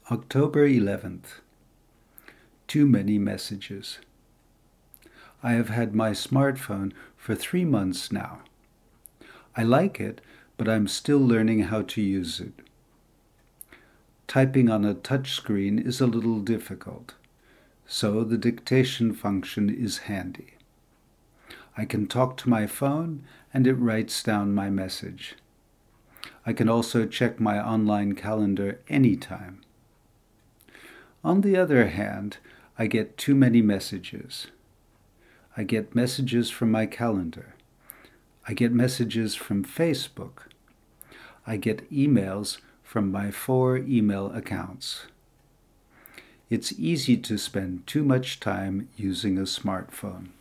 October 11th. Too many messages. I have had my smartphone for 3 months now. I like it, but I'm still learning how to use it. Typing on a touchscreen is a little difficult, so the dictation function is handy. I can talk to my phone and it writes down my message. I can also check my online calendar anytime. On the other hand, I get too many messages. I get messages from my calendar. I get messages from Facebook. I get emails from my 4 email accounts. It's easy to spend too much time using a smartphone.